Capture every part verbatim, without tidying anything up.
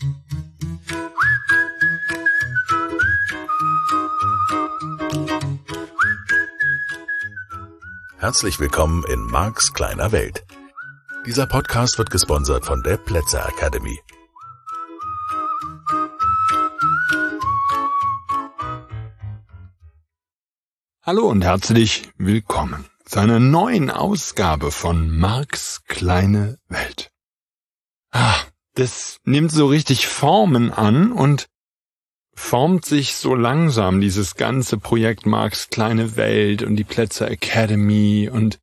Herzlich willkommen in Marks kleiner Welt. Dieser Podcast wird gesponsert von der Plätzer Academy. Hallo und herzlich willkommen zu einer neuen Ausgabe von Marks kleine Welt. Ah, das nimmt so richtig Formen an und formt sich so langsam, dieses ganze Projekt Marks kleine Welt und die Plätzer Academy und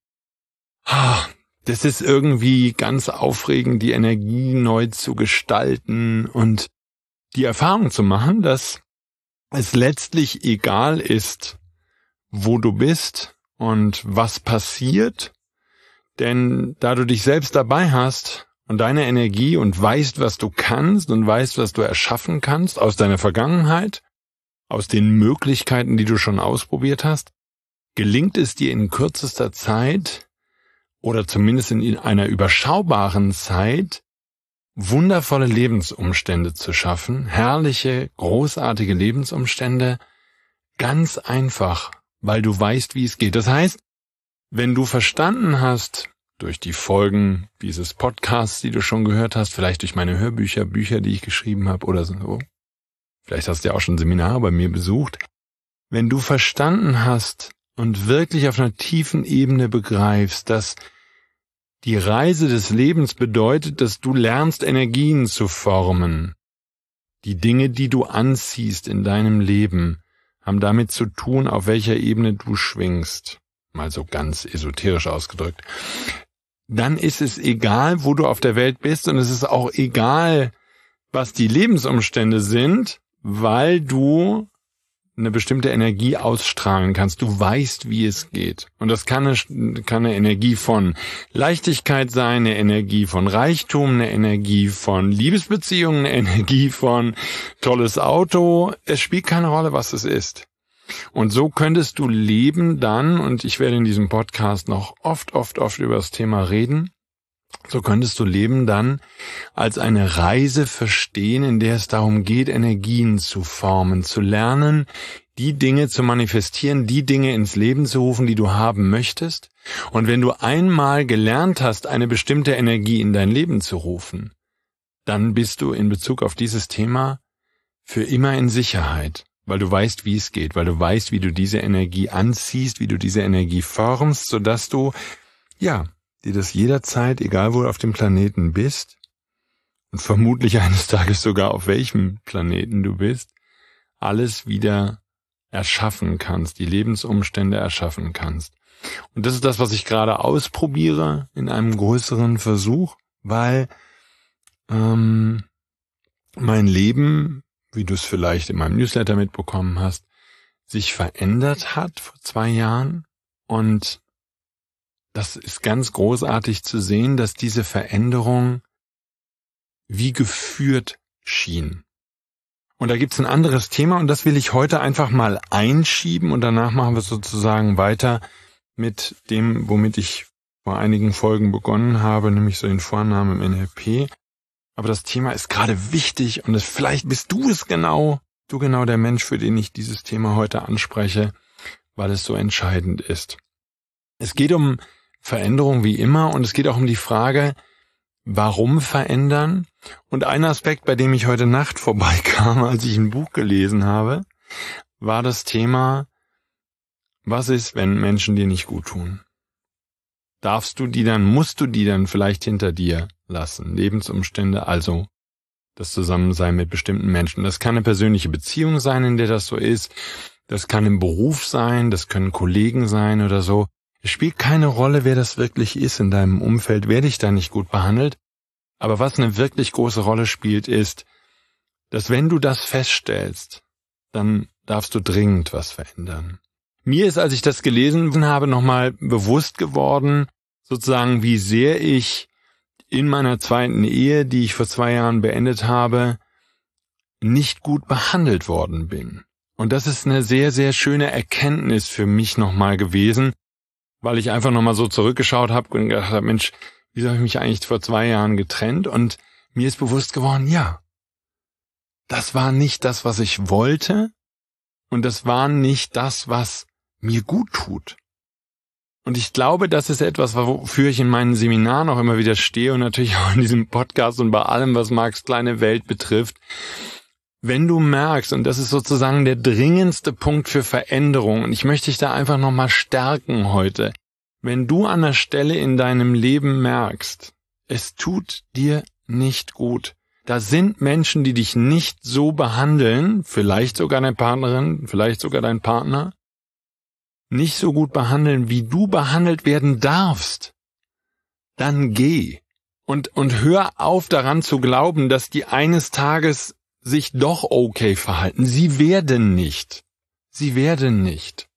ah, das ist irgendwie ganz aufregend, die Energie neu zu gestalten und die Erfahrung zu machen, dass es letztlich egal ist, wo du bist und was passiert, denn da du dich selbst dabei hast und deine Energie und weißt, was du kannst und weißt, was du erschaffen kannst aus deiner Vergangenheit, aus den Möglichkeiten, die du schon ausprobiert hast, gelingt es dir in kürzester Zeit oder zumindest in einer überschaubaren Zeit, wundervolle Lebensumstände zu schaffen, herrliche, großartige Lebensumstände, ganz einfach, weil du weißt, wie es geht. Das heißt, wenn du verstanden hast, durch die Folgen dieses Podcasts, die du schon gehört hast, vielleicht durch meine Hörbücher, Bücher, die ich geschrieben habe oder so, vielleicht hast du ja auch schon Seminare bei mir besucht, wenn du verstanden hast und wirklich auf einer tiefen Ebene begreifst, dass die Reise des Lebens bedeutet, dass du lernst, Energien zu formen. Die Dinge, die du anziehst in deinem Leben, haben damit zu tun, auf welcher Ebene du schwingst. Mal so ganz esoterisch ausgedrückt. Dann ist es egal, wo du auf der Welt bist und es ist auch egal, was die Lebensumstände sind, weil du eine bestimmte Energie ausstrahlen kannst. Du weißt, wie es geht. Und das kann eine, kann eine Energie von Leichtigkeit sein, eine Energie von Reichtum, eine Energie von Liebesbeziehungen, eine Energie von tolles Auto. Es spielt keine Rolle, was es ist. Und so könntest du leben dann, und ich werde in diesem Podcast noch oft, oft, oft über das Thema reden, so könntest du Leben dann als eine Reise verstehen, in der es darum geht, Energien zu formen, zu lernen, die Dinge zu manifestieren, die Dinge ins Leben zu rufen, die du haben möchtest. Und wenn du einmal gelernt hast, eine bestimmte Energie in dein Leben zu rufen, dann bist du in Bezug auf dieses Thema für immer in Sicherheit, weil du weißt, wie es geht, weil du weißt, wie du diese Energie anziehst, wie du diese Energie formst, sodass du, ja, dir das jederzeit, egal wo du auf dem Planeten bist, und vermutlich eines Tages sogar auf welchem Planeten du bist, alles wieder erschaffen kannst, die Lebensumstände erschaffen kannst. Und das ist das, was ich gerade ausprobiere in einem größeren Versuch, weil ähm, mein Leben, wie du es vielleicht in meinem Newsletter mitbekommen hast, sich verändert hat vor zwei Jahren und das ist ganz großartig zu sehen, dass diese Veränderung wie geführt schien. Und da gibt's ein anderes Thema und das will ich heute einfach mal einschieben und danach machen wir sozusagen weiter mit dem, womit ich vor einigen Folgen begonnen habe, nämlich so den Vornamen im N L P. Aber das Thema ist gerade wichtig und es, vielleicht bist du es genau, du genau der Mensch, für den ich dieses Thema heute anspreche, weil es so entscheidend ist. Es geht um Veränderung wie immer und es geht auch um die Frage, warum verändern? Und ein Aspekt, bei dem ich heute Nacht vorbeikam, als ich ein Buch gelesen habe, war das Thema, was ist, wenn Menschen dir nicht gut tun? Darfst du die dann, musst du die dann vielleicht hinter dir lassen? Lebensumstände, also das Zusammensein mit bestimmten Menschen. Das kann eine persönliche Beziehung sein, in der das so ist. Das kann im Beruf sein, das können Kollegen sein oder so. Es spielt keine Rolle, wer das wirklich ist in deinem Umfeld, wer dich da nicht gut behandelt. Aber was eine wirklich große Rolle spielt, ist, dass wenn du das feststellst, dann darfst du dringend was verändern. Mir ist, als ich das gelesen habe, nochmal bewusst geworden, sozusagen, wie sehr ich in meiner zweiten Ehe, die ich vor zwei Jahren beendet habe, nicht gut behandelt worden bin. Und das ist eine sehr, sehr schöne Erkenntnis für mich nochmal gewesen, weil ich einfach nochmal so zurückgeschaut habe und gedacht habe, Mensch, wieso habe ich mich eigentlich vor zwei Jahren getrennt? Und mir ist bewusst geworden, ja, das war nicht das, was ich wollte, und das war nicht das, was mir gut tut. Und ich glaube, das ist etwas, wofür ich in meinen Seminaren auch immer wieder stehe und natürlich auch in diesem Podcast und bei allem, was Marks kleine Welt betrifft. Wenn du merkst, und das ist sozusagen der dringendste Punkt für Veränderung, und ich möchte dich da einfach nochmal stärken heute, wenn du an der Stelle in deinem Leben merkst, es tut dir nicht gut, da sind Menschen, die dich nicht so behandeln, vielleicht sogar deine Partnerin, vielleicht sogar dein Partner, nicht so gut behandeln, wie du behandelt werden darfst, dann geh. Und, und hör auf daran zu glauben, dass die eines Tages sich doch okay verhalten. Sie werden nicht. Sie werden nicht.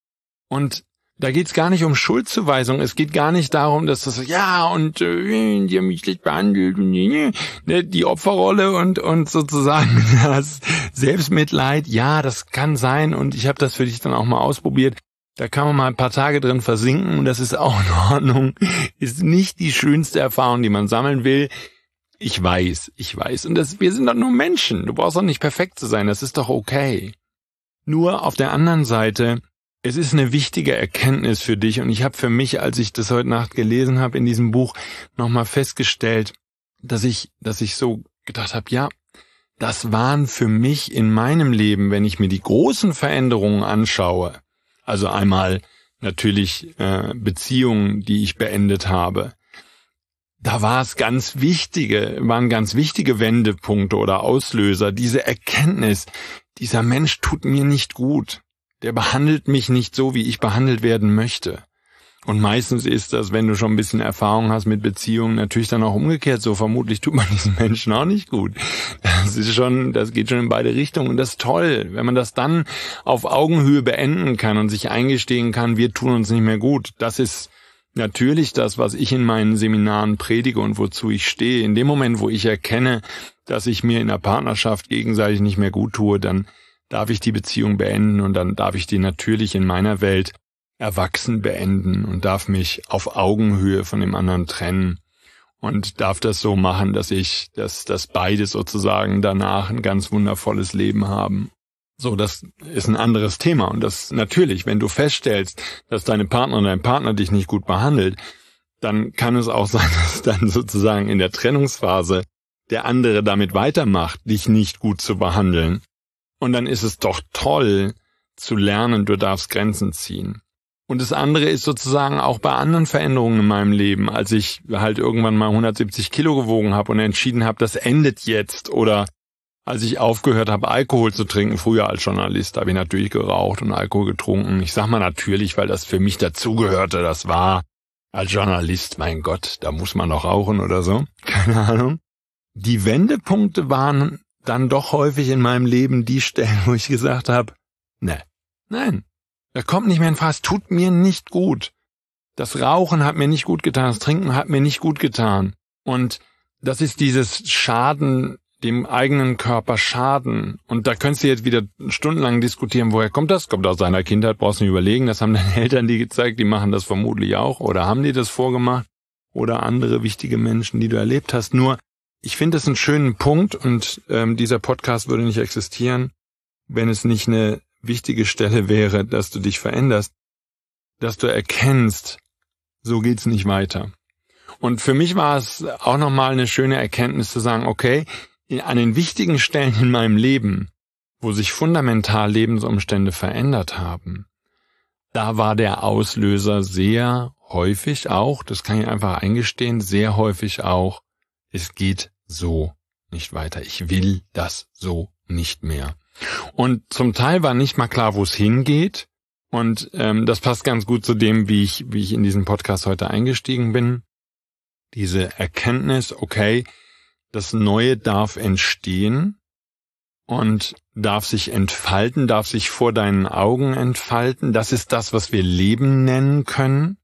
Und da geht's gar nicht um Schuldzuweisung. Es geht gar nicht darum, dass das, ja, und äh, die haben mich schlecht behandelt, ne, die Opferrolle und und sozusagen das Selbstmitleid. Ja, das kann sein, und ich habe das für dich dann auch mal ausprobiert. Da kann man mal ein paar Tage drin versinken, und das ist auch in Ordnung. Ist nicht die schönste Erfahrung, die man sammeln will. Ich weiß, ich weiß. Und das, wir sind doch nur Menschen. Du brauchst doch nicht perfekt zu sein. Das ist doch okay. Nur auf der anderen Seite, es ist eine wichtige Erkenntnis für dich, und ich habe für mich, als ich das heute Nacht gelesen habe in diesem Buch, nochmal festgestellt, dass ich, dass ich so gedacht habe, ja, das waren für mich in meinem Leben, wenn ich mir die großen Veränderungen anschaue, also einmal natürlich äh, Beziehungen, die ich beendet habe, da war es ganz wichtige, waren ganz wichtige Wendepunkte oder Auslöser, diese Erkenntnis, dieser Mensch tut mir nicht gut. Der behandelt mich nicht so, wie ich behandelt werden möchte. Und meistens ist das, wenn du schon ein bisschen Erfahrung hast mit Beziehungen, natürlich dann auch umgekehrt so. Vermutlich tut man diesen Menschen auch nicht gut. Das ist schon, das geht schon in beide Richtungen. Und das ist toll, wenn man das dann auf Augenhöhe beenden kann und sich eingestehen kann, wir tun uns nicht mehr gut. Das ist natürlich das, was ich in meinen Seminaren predige und wozu ich stehe. In dem Moment, wo ich erkenne, dass ich mir in der Partnerschaft gegenseitig nicht mehr gut tue, dann darf ich die Beziehung beenden, und dann darf ich die natürlich in meiner Welt erwachsen beenden und darf mich auf Augenhöhe von dem anderen trennen und darf das so machen, dass ich, dass, dass beide sozusagen danach ein ganz wundervolles Leben haben. So, das ist ein anderes Thema, und das natürlich, wenn du feststellst, dass deine Partnerin, dein Partner dich nicht gut behandelt, dann kann es auch sein, dass dann sozusagen in der Trennungsphase der andere damit weitermacht, dich nicht gut zu behandeln. Und dann ist es doch toll zu lernen, du darfst Grenzen ziehen. Und das andere ist sozusagen auch bei anderen Veränderungen in meinem Leben, als ich halt irgendwann mal hundertsiebzig Kilo gewogen habe und entschieden habe, das endet jetzt. Oder als ich aufgehört habe, Alkohol zu trinken, früher als Journalist, habe ich natürlich geraucht und Alkohol getrunken. Ich sag mal natürlich, weil das für mich dazugehörte. Das war als Journalist, mein Gott, da muss man doch rauchen oder so. Keine Ahnung. Die Wendepunkte waren dann doch häufig in meinem Leben die Stellen, wo ich gesagt habe, ne, nein, da kommt nicht mehr in Frage, es tut mir nicht gut. Das Rauchen hat mir nicht gut getan, das Trinken hat mir nicht gut getan. Und das ist dieses Schaden, dem eigenen Körper schaden. Und da könntest du jetzt wieder stundenlang diskutieren, woher kommt das? Kommt aus seiner Kindheit, brauchst du nicht überlegen, das haben deine Eltern dir gezeigt, die machen das vermutlich auch. Oder haben dir das vorgemacht? Oder andere wichtige Menschen, die du erlebt hast. Nur, ich finde es einen schönen Punkt, und ähm, dieser Podcast würde nicht existieren, wenn es nicht eine wichtige Stelle wäre, dass du dich veränderst, dass du erkennst, so geht's nicht weiter. Und für mich war es auch nochmal eine schöne Erkenntnis zu sagen, okay, an den wichtigen Stellen in meinem Leben, wo sich fundamental Lebensumstände verändert haben, da war der Auslöser sehr häufig auch, das kann ich einfach eingestehen, sehr häufig auch, es geht so nicht weiter. Ich will das so nicht mehr. Und zum Teil war nicht mal klar, wo es hingeht. Und ähm, das passt ganz gut zu dem, wie ich, wie ich in diesen Podcast heute eingestiegen bin. Diese Erkenntnis, okay, das Neue darf entstehen und darf sich entfalten, darf sich vor deinen Augen entfalten. Das ist das, was wir Leben nennen können.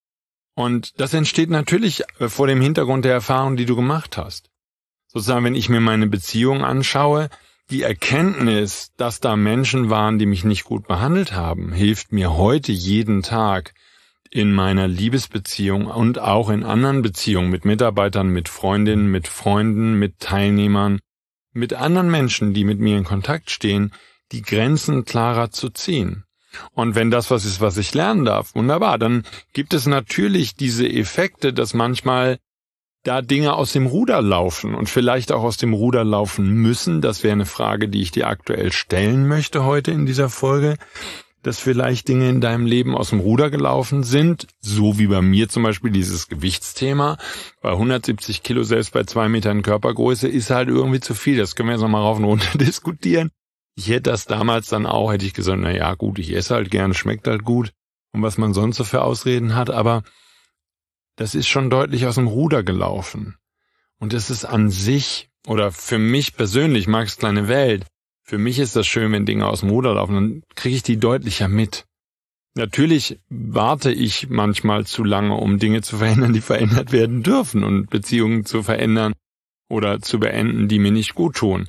Und das entsteht natürlich vor dem Hintergrund der Erfahrung, die du gemacht hast. Sozusagen, wenn ich mir meine Beziehung anschaue, die Erkenntnis, dass da Menschen waren, die mich nicht gut behandelt haben, hilft mir heute jeden Tag in meiner Liebesbeziehung und auch in anderen Beziehungen mit Mitarbeitern, mit Freundinnen, mit Freunden, mit Teilnehmern, mit anderen Menschen, die mit mir in Kontakt stehen, die Grenzen klarer zu ziehen. Und wenn das was ist, was ich lernen darf, wunderbar, dann gibt es natürlich diese Effekte, dass manchmal da Dinge aus dem Ruder laufen und vielleicht auch aus dem Ruder laufen müssen. Das wäre eine Frage, die ich dir aktuell stellen möchte heute in dieser Folge, dass vielleicht Dinge in deinem Leben aus dem Ruder gelaufen sind, so wie bei mir zum Beispiel dieses Gewichtsthema. Bei hundertsiebzig Kilo, selbst bei zwei Metern Körpergröße, ist halt irgendwie zu viel. Das können wir jetzt nochmal rauf und runter diskutieren. Ich hätte das damals dann auch, hätte ich gesagt, na ja, gut, ich esse halt gerne, schmeckt halt gut und was man sonst so für Ausreden hat, aber das ist schon deutlich aus dem Ruder gelaufen. Und das ist an sich, oder für mich persönlich, Marks kleine Welt, für mich ist das schön, wenn Dinge aus dem Ruder laufen, dann kriege ich die deutlicher mit. Natürlich warte ich manchmal zu lange, um Dinge zu verändern, die verändert werden dürfen und Beziehungen zu verändern oder zu beenden, die mir nicht gut tun.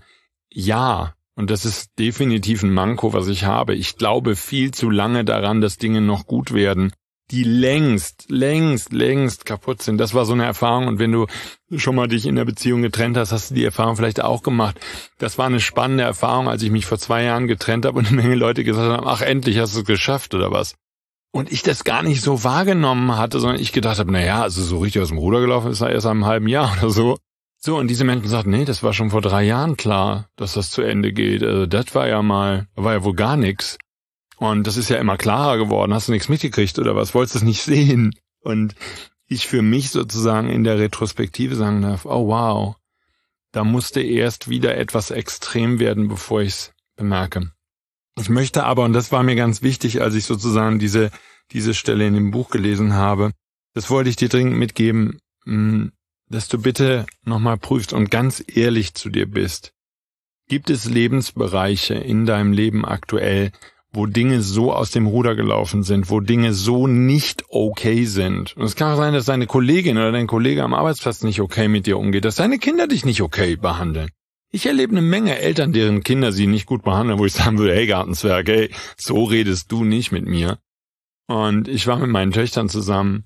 Ja, und das ist definitiv ein Manko, was ich habe. Ich glaube viel zu lange daran, dass Dinge noch gut werden, die längst, längst, längst kaputt sind. Das war so eine Erfahrung. Und wenn du schon mal dich in der Beziehung getrennt hast, hast du die Erfahrung vielleicht auch gemacht. Das war eine spannende Erfahrung, als ich mich vor zwei Jahren getrennt habe und eine Menge Leute gesagt haben, ach, endlich hast du es geschafft oder was. Und ich das gar nicht so wahrgenommen hatte, sondern ich gedacht habe, na ja, also so richtig aus dem Ruder gelaufen ist er erst einem halben Jahr oder so. So, und diese Menschen sagten, nee, das war schon vor drei Jahren klar, dass das zu Ende geht. Also das war ja mal, war ja wohl gar nichts. Und das ist ja immer klarer geworden. Hast du nichts mitgekriegt oder was? Wolltest du es nicht sehen? Und ich für mich sozusagen in der Retrospektive sagen darf, oh wow, da musste erst wieder etwas extrem werden, bevor ich es bemerke. Ich möchte aber, und das war mir ganz wichtig, als ich sozusagen diese, diese Stelle in dem Buch gelesen habe, das wollte ich dir dringend mitgeben, dass du bitte nochmal prüfst und ganz ehrlich zu dir bist. Gibt es Lebensbereiche in deinem Leben aktuell, wo Dinge so aus dem Ruder gelaufen sind, wo Dinge so nicht okay sind? Und es kann auch sein, dass deine Kollegin oder dein Kollege am Arbeitsplatz nicht okay mit dir umgeht, dass deine Kinder dich nicht okay behandeln. Ich erlebe eine Menge Eltern, deren Kinder sie nicht gut behandeln, wo ich sagen würde, hey Gartenzwerg, hey, so redest du nicht mit mir. Und ich war mit meinen Töchtern zusammen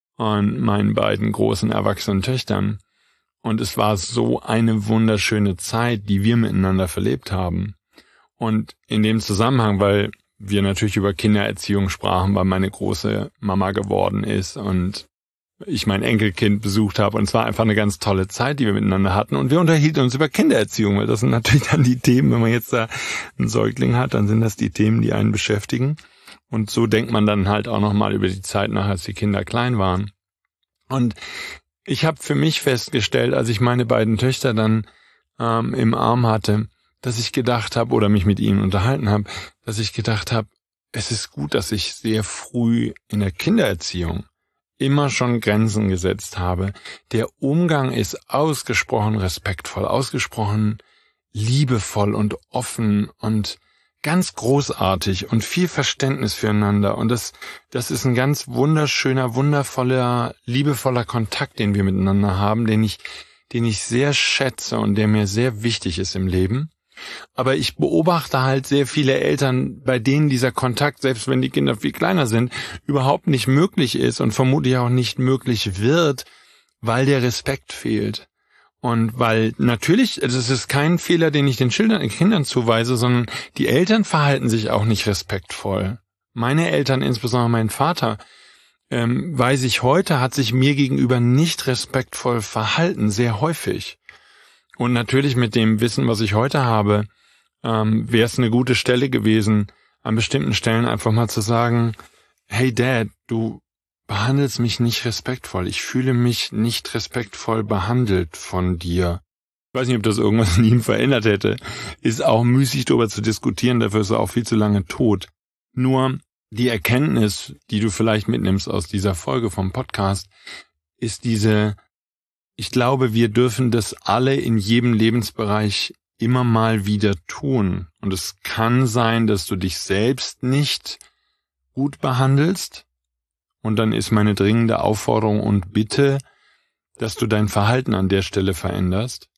und meinen beiden großen erwachsenen Töchtern. Und es war so eine wunderschöne Zeit, die wir miteinander verlebt haben. Und in dem Zusammenhang, weil wir natürlich über Kindererziehung sprachen, weil meine große Mama geworden ist und ich mein Enkelkind besucht habe. Und es war einfach eine ganz tolle Zeit, die wir miteinander hatten. Und wir unterhielten uns über Kindererziehung, weil das sind natürlich dann die Themen, wenn man jetzt da einen Säugling hat, dann sind das die Themen, die einen beschäftigen. Und so denkt man dann halt auch nochmal über die Zeit nach, als die Kinder klein waren. Und ich habe für mich festgestellt, als ich meine beiden Töchter dann ähm, im Arm hatte, dass ich gedacht habe oder mich mit ihnen unterhalten habe, dass ich gedacht habe, es ist gut, dass ich sehr früh in der Kindererziehung immer schon Grenzen gesetzt habe. Der Umgang ist ausgesprochen respektvoll, ausgesprochen liebevoll und offen und ganz großartig und viel Verständnis füreinander. Und das, das ist ein ganz wunderschöner, wundervoller, liebevoller Kontakt, den wir miteinander haben, den ich, den ich sehr schätze und der mir sehr wichtig ist im Leben. Aber ich beobachte halt sehr viele Eltern, bei denen dieser Kontakt, selbst wenn die Kinder viel kleiner sind, überhaupt nicht möglich ist und vermutlich auch nicht möglich wird, weil der Respekt fehlt. Und weil natürlich, also es ist kein Fehler, den ich den Schildern, Kindern zuweise, sondern die Eltern verhalten sich auch nicht respektvoll. Meine Eltern, insbesondere mein Vater, ähm, weiß ich heute, hat sich mir gegenüber nicht respektvoll verhalten, sehr häufig. Und natürlich mit dem Wissen, was ich heute habe, ähm, wäre es eine gute Stelle gewesen, an bestimmten Stellen einfach mal zu sagen, hey Dad, du behandelst mich nicht respektvoll. Ich fühle mich nicht respektvoll behandelt von dir. Ich weiß nicht, ob das irgendwas in ihm verändert hätte. Ist auch müßig, darüber zu diskutieren, dafür ist er auch viel zu lange tot. Nur die Erkenntnis, die du vielleicht mitnimmst aus dieser Folge vom Podcast, ist diese, ich glaube, wir dürfen das alle in jedem Lebensbereich immer mal wieder tun. Und es kann sein, dass du dich selbst nicht gut behandelst. Und dann ist meine dringende Aufforderung und Bitte, dass du dein Verhalten an der Stelle veränderst,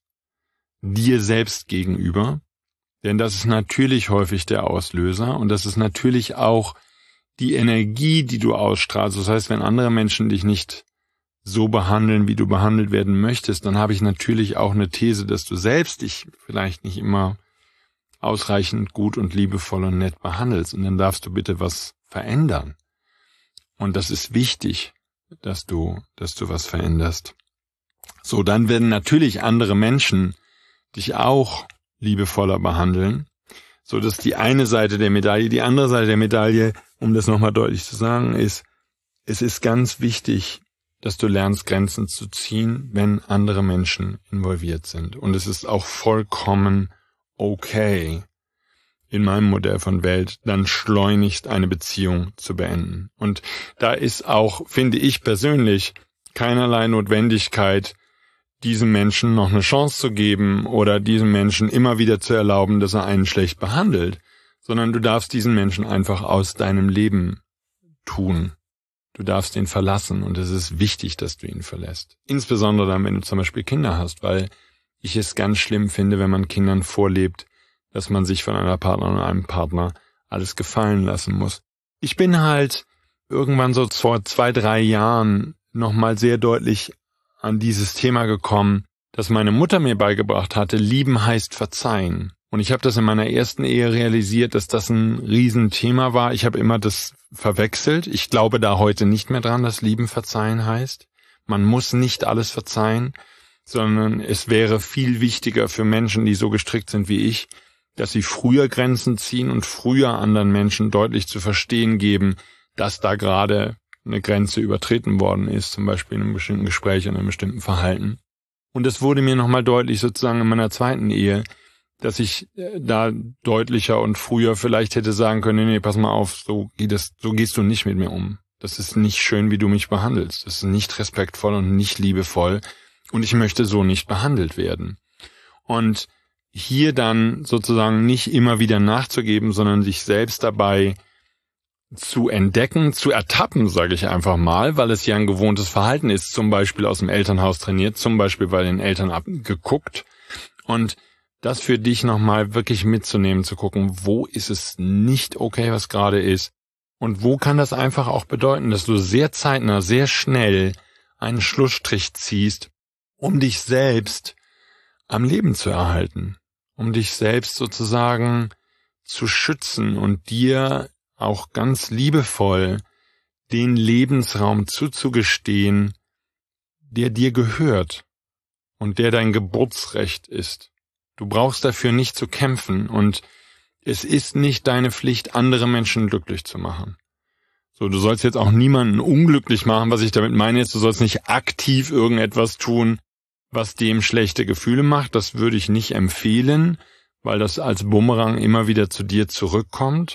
dir selbst gegenüber, denn das ist natürlich häufig der Auslöser und das ist natürlich auch die Energie, die du ausstrahlst. Das heißt, wenn andere Menschen dich nicht so behandeln, wie du behandelt werden möchtest, dann habe ich natürlich auch eine These, dass du selbst dich vielleicht nicht immer ausreichend gut und liebevoll und nett behandelst. Und dann darfst du bitte was verändern. Und das ist wichtig, dass du, dass du was veränderst. So, dann werden natürlich andere Menschen dich auch liebevoller behandeln. So, das ist die eine Seite der Medaille. Die andere Seite der Medaille, um das nochmal deutlich zu sagen, ist, es ist ganz wichtig, dass du lernst, Grenzen zu ziehen, wenn andere Menschen involviert sind. Und es ist auch vollkommen okay, in meinem Modell von Welt, dann schleunigst eine Beziehung zu beenden. Und da ist auch, finde ich persönlich, keinerlei Notwendigkeit, diesem Menschen noch eine Chance zu geben oder diesem Menschen immer wieder zu erlauben, dass er einen schlecht behandelt, sondern du darfst diesen Menschen einfach aus deinem Leben tun. Du darfst ihn verlassen und es ist wichtig, dass du ihn verlässt. Insbesondere dann, wenn du zum Beispiel Kinder hast, weil ich es ganz schlimm finde, wenn man Kindern vorlebt, dass man sich von einer Partnerin oder einem Partner alles gefallen lassen muss. Ich bin halt irgendwann so vor zwei, drei Jahren nochmal sehr deutlich an dieses Thema gekommen, dass meine Mutter mir beigebracht hatte, lieben heißt verzeihen. Und ich habe das in meiner ersten Ehe realisiert, dass das ein Riesenthema war. Ich habe immer das verwechselt. Ich glaube da heute nicht mehr dran, dass lieben verzeihen heißt. Man muss nicht alles verzeihen, sondern es wäre viel wichtiger für Menschen, die so gestrickt sind wie ich, dass sie früher Grenzen ziehen und früher anderen Menschen deutlich zu verstehen geben, dass da gerade eine Grenze übertreten worden ist, zum Beispiel in einem bestimmten Gespräch oder einem bestimmten Verhalten. Und es wurde mir nochmal deutlich sozusagen in meiner zweiten Ehe, dass ich da deutlicher und früher vielleicht hätte sagen können, nee, nee, pass mal auf, so, geht das, so gehst du nicht mit mir um. Das ist nicht schön, wie du mich behandelst. Das ist nicht respektvoll und nicht liebevoll. Und ich möchte so nicht behandelt werden. Und hier dann sozusagen nicht immer wieder nachzugeben, sondern sich selbst dabei zu entdecken, zu ertappen, sage ich einfach mal, weil es ja ein gewohntes Verhalten ist, zum Beispiel aus dem Elternhaus trainiert, zum Beispiel bei den Eltern abgeguckt und das für dich nochmal wirklich mitzunehmen, zu gucken, wo ist es nicht okay, was gerade ist und wo kann das einfach auch bedeuten, dass du sehr zeitnah, sehr schnell einen Schlussstrich ziehst, um dich selbst am Leben zu erhalten, um dich selbst sozusagen zu schützen und dir auch ganz liebevoll den Lebensraum zuzugestehen, der dir gehört und der dein Geburtsrecht ist. Du brauchst dafür nicht zu kämpfen und es ist nicht deine Pflicht, andere Menschen glücklich zu machen. So, du sollst jetzt auch niemanden unglücklich machen, was ich damit meine jetzt, du sollst nicht aktiv irgendetwas tun, was dem schlechte Gefühle macht. Das würde ich nicht empfehlen, weil das als Bumerang immer wieder zu dir zurückkommt.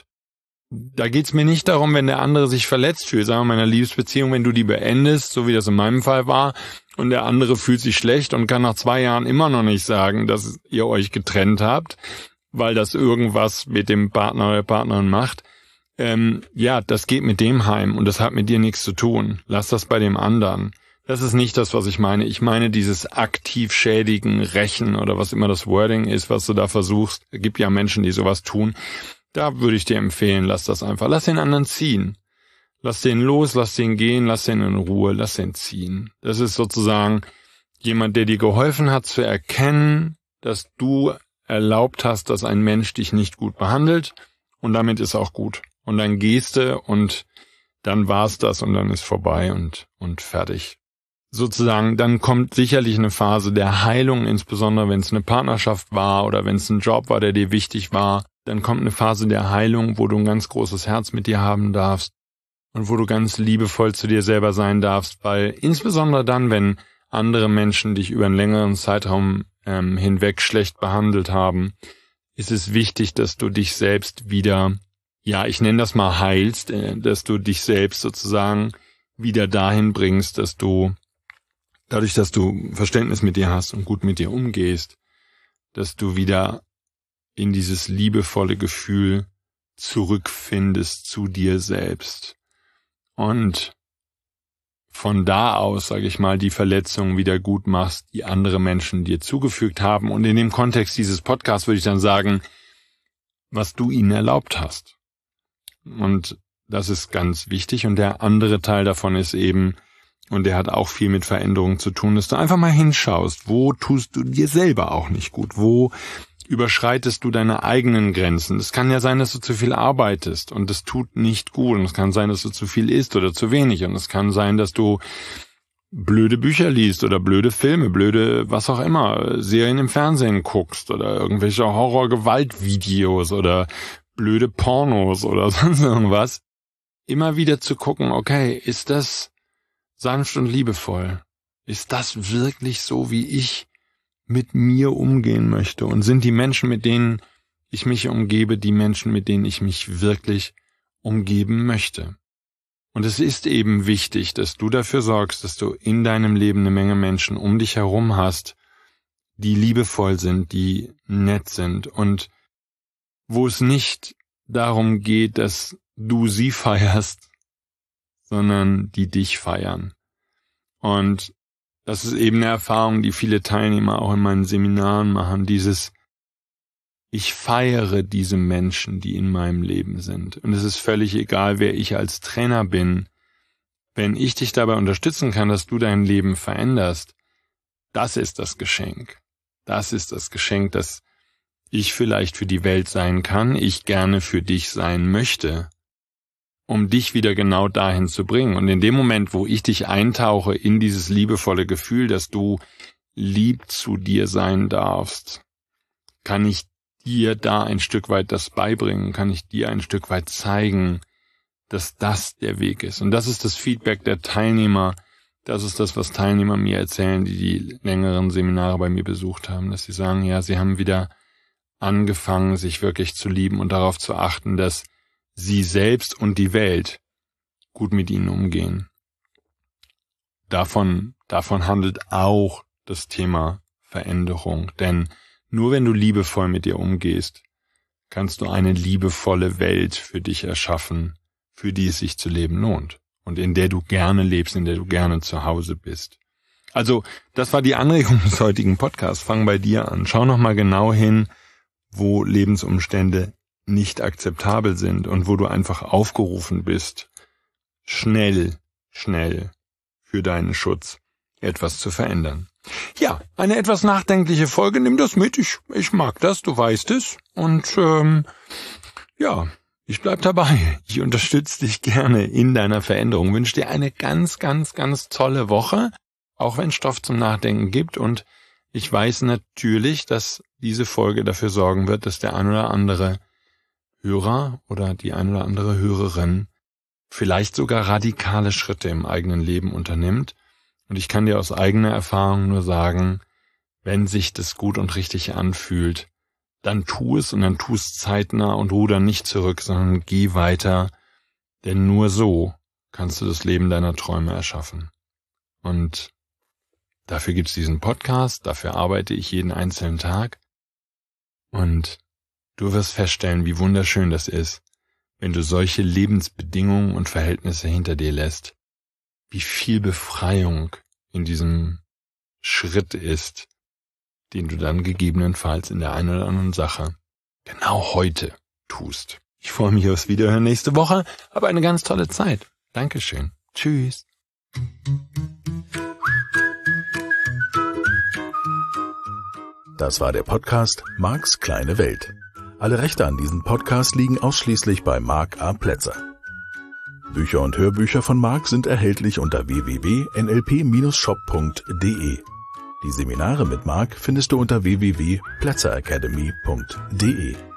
Da geht's mir nicht darum, wenn der andere sich verletzt fühlt, sagen wir mal in einer Liebesbeziehung, wenn du die beendest, so wie das in meinem Fall war, und der andere fühlt sich schlecht und kann nach zwei Jahren immer noch nicht sagen, dass ihr euch getrennt habt, weil das irgendwas mit dem Partner oder der Partnerin macht. Ähm, ja, das geht mit dem heim und das hat mit dir nichts zu tun. Lass das bei dem anderen. Das ist nicht das, was ich meine. Ich meine dieses aktiv schädigen, rächen oder was immer das Wording ist, was du da versuchst. Es gibt ja Menschen, die sowas tun. Da würde ich dir empfehlen, lass das einfach. Lass den anderen ziehen. Lass den los, lass den gehen, lass den in Ruhe, lass den ziehen. Das ist sozusagen jemand, der dir geholfen hat zu erkennen, dass du erlaubt hast, dass ein Mensch dich nicht gut behandelt und damit ist auch gut. Und dann gehst du und dann war's das und dann ist vorbei und, und fertig. Sozusagen, dann kommt sicherlich eine Phase der Heilung, insbesondere wenn es eine Partnerschaft war oder wenn es ein Job war, der dir wichtig war. Dann kommt eine Phase der Heilung, wo du ein ganz großes Herz mit dir haben darfst und wo du ganz liebevoll zu dir selber sein darfst, weil insbesondere dann, wenn andere Menschen dich über einen längeren Zeitraum ähm, hinweg schlecht behandelt haben, ist es wichtig, dass du dich selbst wieder, ja, ich nenne das mal heilst, äh, dass du dich selbst sozusagen wieder dahin bringst, dass du, dadurch, dass du Verständnis mit dir hast und gut mit dir umgehst, dass du wieder in dieses liebevolle Gefühl zurückfindest zu dir selbst. Und von da aus, sage ich mal, die Verletzungen wieder gut machst, die andere Menschen dir zugefügt haben. Und in dem Kontext dieses Podcasts würde ich dann sagen, was du ihnen erlaubt hast. Und das ist ganz wichtig. Und der andere Teil davon ist eben, Und der hat auch viel mit Veränderung zu tun, dass du einfach mal hinschaust, wo tust du dir selber auch nicht gut, wo überschreitest du deine eigenen Grenzen. Es kann ja sein, dass du zu viel arbeitest und das tut nicht gut. Und es kann sein, dass du zu viel isst oder zu wenig. Und es kann sein, dass du blöde Bücher liest oder blöde Filme, blöde was auch immer, Serien im Fernsehen guckst oder irgendwelche Horror-Gewalt-Videos oder blöde Pornos oder sonst irgendwas. Immer wieder zu gucken, okay, ist das sanft und liebevoll? Ist das wirklich so, wie ich mit mir umgehen möchte? Und sind die Menschen, mit denen ich mich umgebe, die Menschen, mit denen ich mich wirklich umgeben möchte? Und es ist eben wichtig, dass du dafür sorgst, dass du in deinem Leben eine Menge Menschen um dich herum hast, die liebevoll sind, die nett sind und wo es nicht darum geht, dass du sie feierst, sondern die dich feiern. Und das ist eben eine Erfahrung, die viele Teilnehmer auch in meinen Seminaren machen, dieses ich feiere diese Menschen, die in meinem Leben sind. Und es ist völlig egal, wer ich als Trainer bin. Wenn ich dich dabei unterstützen kann, dass du dein Leben veränderst, das ist das Geschenk. Das ist das Geschenk, das ich vielleicht für die Welt sein kann, ich gerne für dich sein möchte, um dich wieder genau dahin zu bringen. Und in dem Moment, wo ich dich eintauche in dieses liebevolle Gefühl, dass du lieb zu dir sein darfst, kann ich dir da ein Stück weit das beibringen, kann ich dir ein Stück weit zeigen, dass das der Weg ist. Und das ist das Feedback der Teilnehmer, das ist das, was Teilnehmer mir erzählen, die die längeren Seminare bei mir besucht haben, dass sie sagen, ja, sie haben wieder angefangen, sich wirklich zu lieben und darauf zu achten, dass sie selbst und die Welt gut mit ihnen umgehen. Davon, davon handelt auch das Thema Veränderung. Denn nur wenn du liebevoll mit dir umgehst, kannst du eine liebevolle Welt für dich erschaffen, für die es sich zu leben lohnt. Und in der du gerne lebst, in der du gerne zu Hause bist. Also, das war die Anregung des heutigen Podcasts. Fang bei dir an. Schau nochmal genau hin, wo Lebensumstände nicht akzeptabel sind und wo du einfach aufgerufen bist, schnell, schnell für deinen Schutz etwas zu verändern. Ja, eine etwas nachdenkliche Folge, nimm das mit, ich, ich mag das, du weißt es. Und ähm, ja, ich bleib dabei. Ich unterstütze dich gerne in deiner Veränderung. Wünsche dir eine ganz, ganz, ganz tolle Woche, auch wenn es Stoff zum Nachdenken gibt. Und ich weiß natürlich, dass diese Folge dafür sorgen wird, dass der ein oder andere Hörer oder die ein oder andere Hörerin vielleicht sogar radikale Schritte im eigenen Leben unternimmt. Und ich kann dir aus eigener Erfahrung nur sagen, wenn sich das gut und richtig anfühlt, dann tu es und dann tu es zeitnah und ruder nicht zurück, sondern geh weiter, denn nur so kannst du das Leben deiner Träume erschaffen. Und dafür gibt's diesen Podcast, dafür arbeite ich jeden einzelnen Tag und du wirst feststellen, wie wunderschön das ist, wenn du solche Lebensbedingungen und Verhältnisse hinter dir lässt, wie viel Befreiung in diesem Schritt ist, den du dann gegebenenfalls in der einen oder anderen Sache genau heute tust. Ich freue mich aufs Wiederhören nächste Woche, habe eine ganz tolle Zeit. Dankeschön. Tschüss. Das war der Podcast Marks kleine Welt. Alle Rechte an diesem Podcast liegen ausschließlich bei Mark A. Plätzer. Bücher und Hörbücher von Mark sind erhältlich unter w w w punkt n l p Bindestrich shop punkt d e. Die Seminare mit Mark findest du unter w w w punkt plätzer academy punkt d e.